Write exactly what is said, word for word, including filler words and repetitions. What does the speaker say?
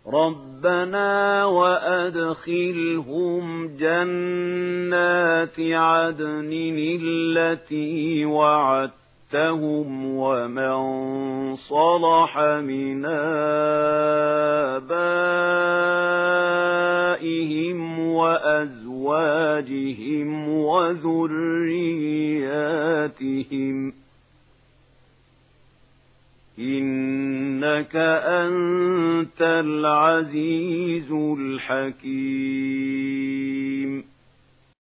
رَبَّنَا وَأَدْخِلْهُمْ جَنَّاتِ عَدْنٍ الَّتِي وَعَدتَّهُمْ وَمَن صَلَحَ مِنْ آبَائِهِمْ وَأَزْوَاجِهِمْ وَذُرِّيَّاتِهِمْ إِنَّكَ أَنْتَ الْعَزِيزُ الْحَكِيمُ.